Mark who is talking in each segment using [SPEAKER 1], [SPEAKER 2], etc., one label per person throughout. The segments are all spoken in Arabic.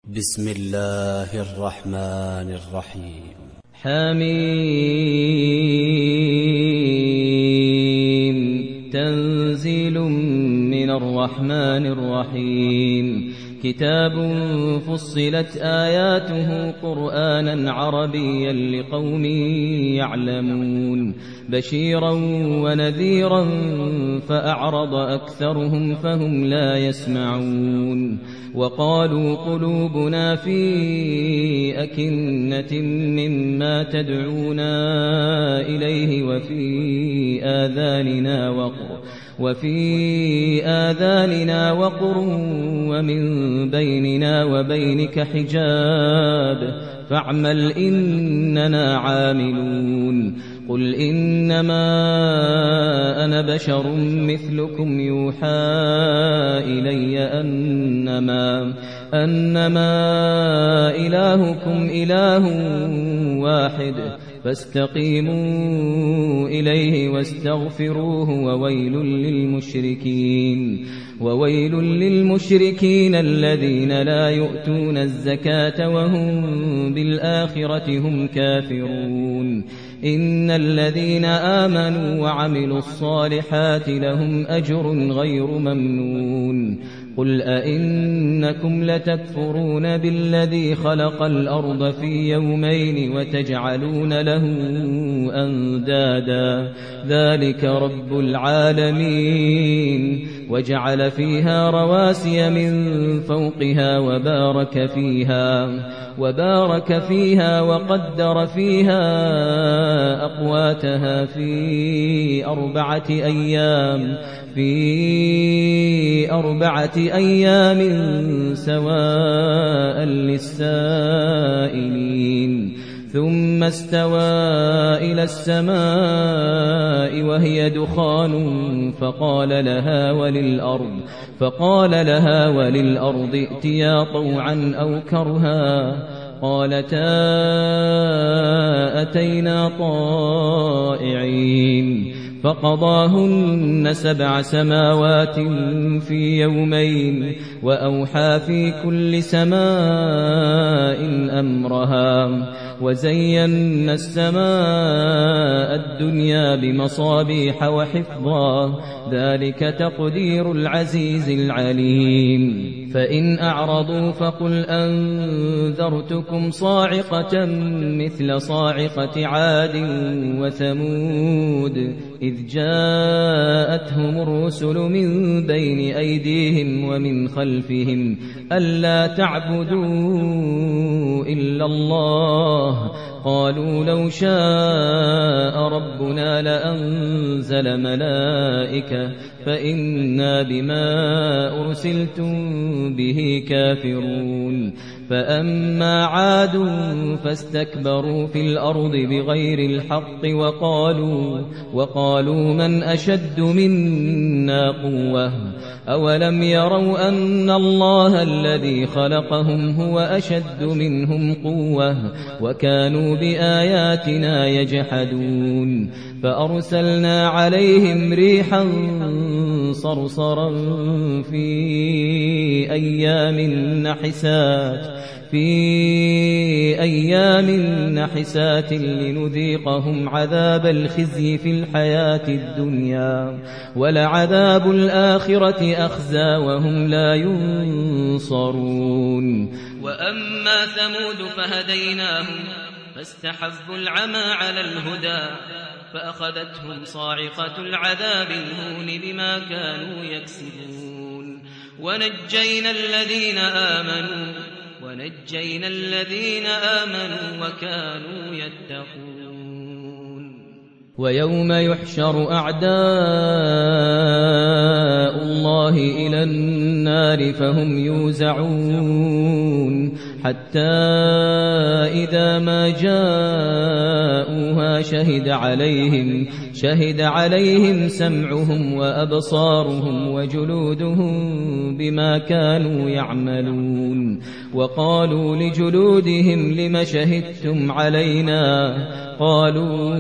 [SPEAKER 1] بسم الله الرحمن الرحيم.
[SPEAKER 2] حميم تنزيل من الرحمن الرحيم. كتاب فصلت آياته قرآنا عربيا لقوم يعلمون بشيرا ونذيرا فأعرض أكثرهم فهم لا يسمعون. وقالوا قلوبنا في أكنة مما تدعونا إليه وفي آذاننا وقر ومن بيننا وبينك حجاب فاعمل إننا عاملون. قل إنما أنا بشر مثلكم يوحى إلي أنما إلهكم إله واحد فاستقيموا إليه واستغفروه وويل للمشركين الذين لا يؤتون الزكاة وهم بالآخرة هم كافرون. إن الذين آمنوا وعملوا الصالحات لهم أجر غير ممنون. قل أئنكم لتكفرون بالذي خلق الأرض في يومين وتجعلون له أندادا ذلك رب العالمين. وجعل فيها رواسي من فوقها وبارك فيها وقدر فيها أقواتها في أربعة أيام سواء للسائلين. ثم استوى إلى السماء وهي دخان فقال لها وللأرض ائتيا طوعا أو كرها قالتا أتينا طائعين. فقضاهن 7 سماوات في يومين وأوحى في كل سماء أمرها وزينا السماء الدنيا بمصابيح وحفظا ذلك تقدير العزيز العليم. فإن أعرضوا فقل أنذرتكم صاعقة مثل صاعقة عاد وثمود إذ جاءتهم الرسل من بين أيديهم ومن خلفهم ألا تعبدوا إلا الله قالوا لو شاء ربنا لأنزل ملائكة فإنا بما أرسلتم به كافرون. فأما عاد فاستكبروا في الأرض بغير الحق وقالوا من أشد منا قوة أولم يروا أن الله الذي خلقهم هو أشد منهم قوة وكانوا بآياتنا يجحدون. فأرسلنا عليهم ريحا صرصرا في أيام نحسات لنذيقهم عذاب الخزي في الحياة الدنيا ولعذاب الآخرة أخزى وهم لا ينصرون.
[SPEAKER 3] وأما ثمود فهديناهم فاستحبوا العمى على الهدى فأخذتهم صاعقة العذاب الهون بما كانوا يكسبون. ونجينا الذين آمنوا وكانوا يتقون.
[SPEAKER 2] ويوم يحشر أعداء الله إلى النار فهم يوزعون حتى إذا ما جاءوها شهد عليهم سمعهم وأبصارهم وجلودهم بما كانوا يعملون. وقالوا لجلودهم لم شهدتم علينا قالوا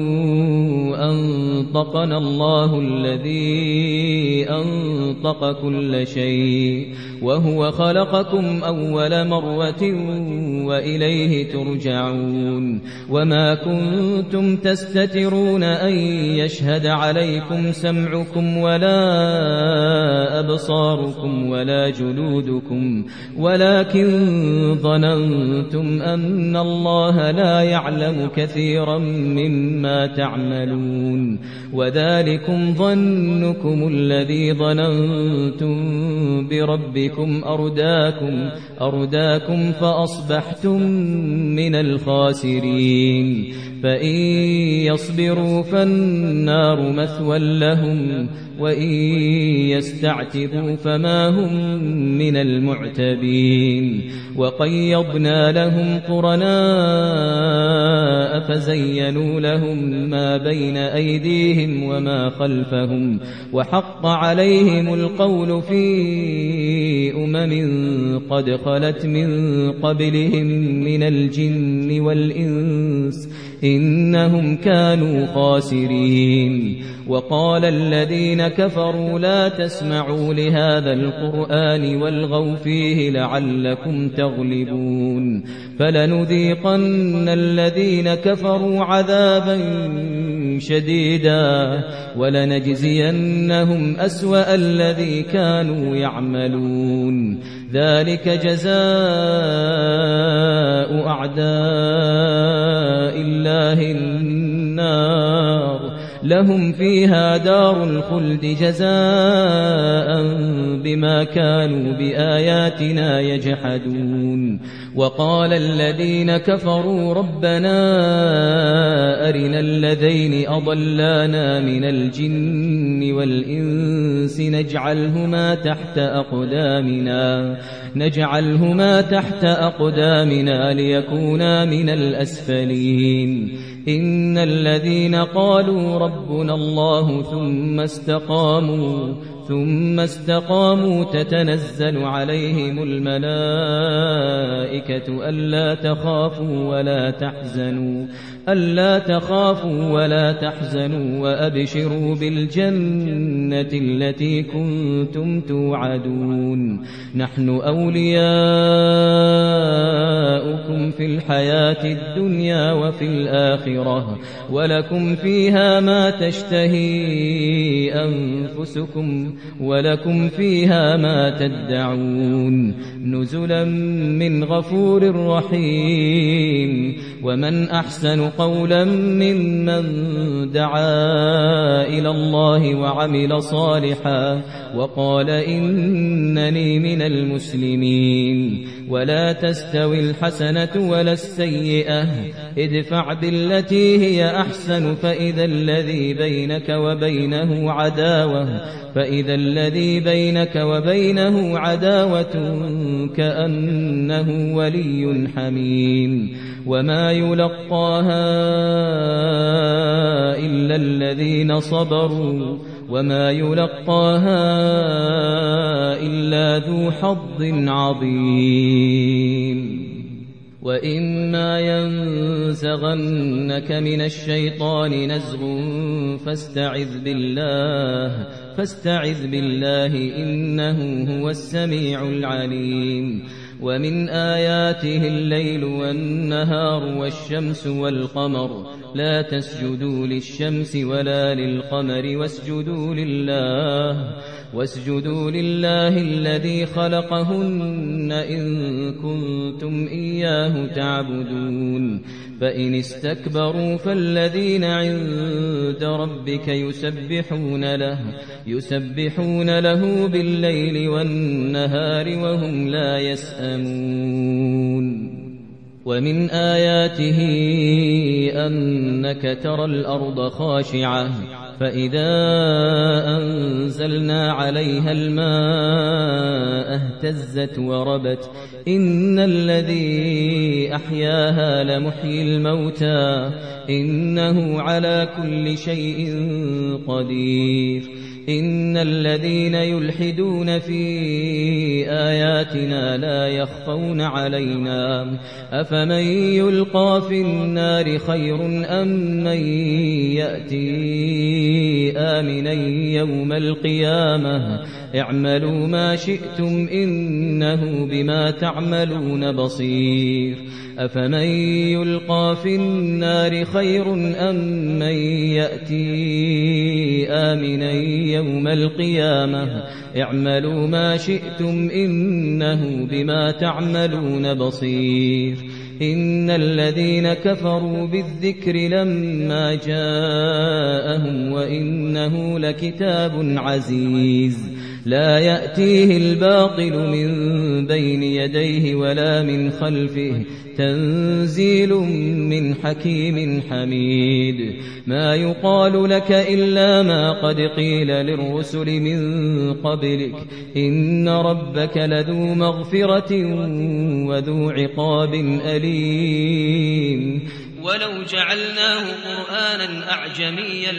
[SPEAKER 2] أنطقنا الله الذي أنطق كل شيء وهو خلقكم أول مرة وإليه ترجعون وما كنتم تستترون أن يشهد عليكم سمعكم ولا أبصاركم ولا جلودكم ولكن ظننتم أن الله لا يعلم كثيرا مما تعملون وذلكم ظنكم الذي ظننتم بربكم أرداكم فأصبحتم من الخاسرين فإن يصبروا فالنار مثوى لهم وإن يستعتبوا فما هم من المعتبين وقيضنا لهم قرناء فزينوا لهم ما بين أيديهم وما خلفهم وحق عليهم القول في قد خلت من قبلهم من الجن والإنس إنهم كانوا خاسرين وقال الذين كفروا لا تسمعوا لهذا القرآن والغوا فيه لعلكم تغلبون فلنذيقن الذين كفروا عذابا شديدا ولنجزينهم أسوأ الذي كانوا يعملون ذلك جزاء أعداء الله النار لهم فيها دار الخلد جزاء بما كانوا بآياتنا يجحدون وقال الذين كفروا ربنا أرنا الذين أضلانا من الجن والإنس نجعلهما تحت أقدامنا ليكونا من الأسفلين إن الذين قالوا ربنا الله ثم استقاموا تتنزل عليهم الملائكة ألا تخافوا ولا تحزنوا وأبشروا بالجنة التي كنتم توعدون نحن أولياؤكم في الحياة الدنيا وفي الآخرة ولكم فيها ما تشتهي أنفسكم ولكم فيها ما تدعون نزلا من غفور رحيم ومن أحسن قولا ممن دعا إلى الله وعمل صالحا وقال إنني من المسلمين ولا تستوي الحسنة ولا السيئة ادفع بالتي هي أحسن فإذا الذي بينك وبينه عداوة كأنه ولي حميم وما يلقاها إلا الذين صبروا وما يلقاها إلا ذو حظ عظيم وإما ينزغنك من الشيطان نزغ فاستعذ بالله إنه هو السميع العليم ومن آياته الليل والنهار والشمس والقمر لا تسجدوا للشمس ولا للقمر واسجدوا لله الذي خلقهن إن كنتم إياه تعبدون فإن استكبروا فالذين عند ربك يسبحون له بالليل والنهار وهم لا يسأمون ومن آياته أنك ترى الأرض خاشعة فإذا أنزلنا عليها الماء اهتزت وربت إن الذي أحياها لمحيي الموتى إنه على كل شيء قدير إن الذين يلحدون في آياتنا لا يخفون علينا أفمن يلقى في النار خير أم من يأتي آمنا يوم القيامة اعملوا ما شئتم إنه بما تعملون بصير أفمن يلقى في النار خير أم من يأتي آمنا يوم القيامة اعملوا ما شئتم إنه بما تعملون بصير إن الذين كفروا بالذكر لما جاءهم وإنه لكتاب عزيز لا يأتيه الباطل من بين يديه ولا من خلفه تنزيل من حكيم حميد ما يقال لك إلا ما قد قيل للرسل من قبلك إن ربك لذو مغفرة وذو عقاب أليم
[SPEAKER 3] ولو جعلناه قرآنا أعجميا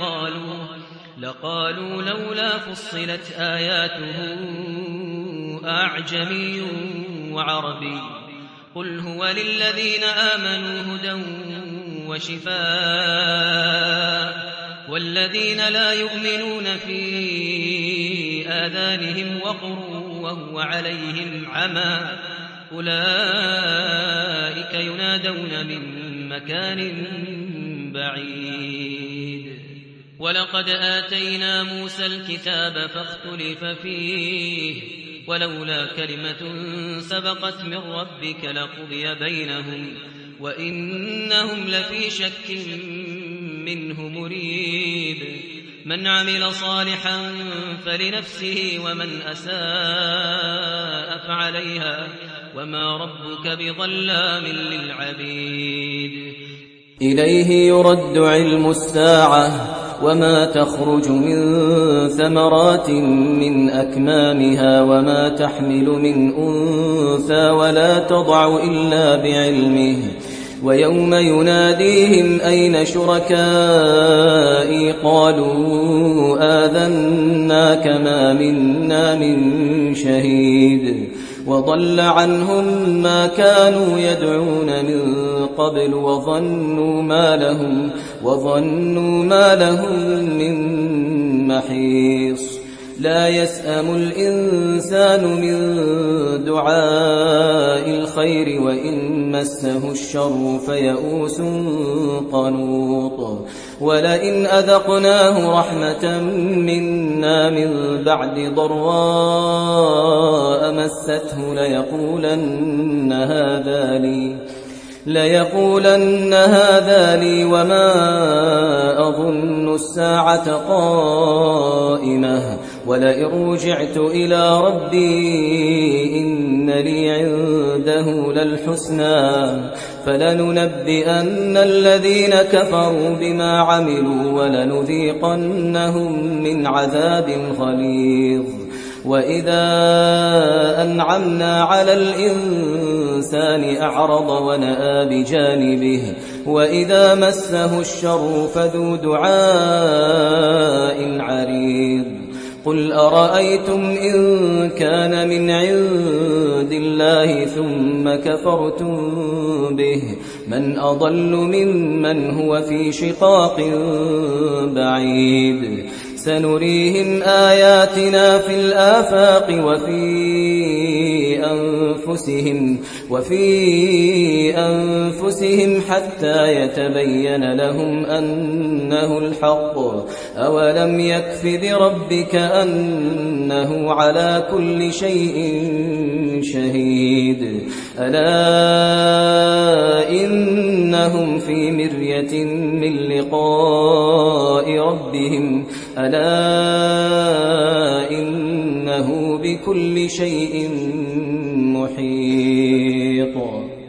[SPEAKER 3] لقالوا لولا فصلت آياته أعجمي وعربي قل هو للذين آمنوا هدى وشفاء والذين لا يؤمنون في آذانهم وقر وهو عليهم عمى أولئك ينادون من مكان بعيد ولقد آتينا موسى الكتاب فاختلف فيه ولولا كلمة سبقت من ربك لقضي بينهم وإنهم لفي شك منه مريب من عمل صالحا فلنفسه ومن أساء فعليها وما ربك بظلام للعبيد
[SPEAKER 4] إليه يرد علم الساعة وما تخرج من ثمرات من أكمامها وما تحمل من أنثى ولا تضع إلا بعلمه ويوم يناديهم أين شركائي قالوا آذناك ما منا من شهيد وضل عنهم ما كانوا يدعون من قبل وظنوا ما لهم من محيص لا يسأم الإنسان من دعاء الخير وإن مسه الشر فيئوس قنوط ولئن أذقناه رحمة منا من بعد ضراء مسته ليقولن هذا لي وما أظن الساعة قائمة ولئن رجعت إلى ربي إن لي عنده للحسنى فلننبئن الذين كفروا بما عملوا ولنذيقنهم من عذاب غليظ وإذا أنعمنا على الإنسان أعرض ونأى بجانبه وإذا مسه الشر فذو دعاء عريض قل أرأيتم إن كان من عند الله ثم كفرتم به من أضل ممن هو في شقاق بعيد سنريهم آياتنا في الآفاق وفي أنفسهم حتى يتبين لهم أنه الحق أولم يكف بربك أنه على كل شيء شهيد ألا إنهم في مرية من لقاء ربهم ألا إنه بكل شيء محيط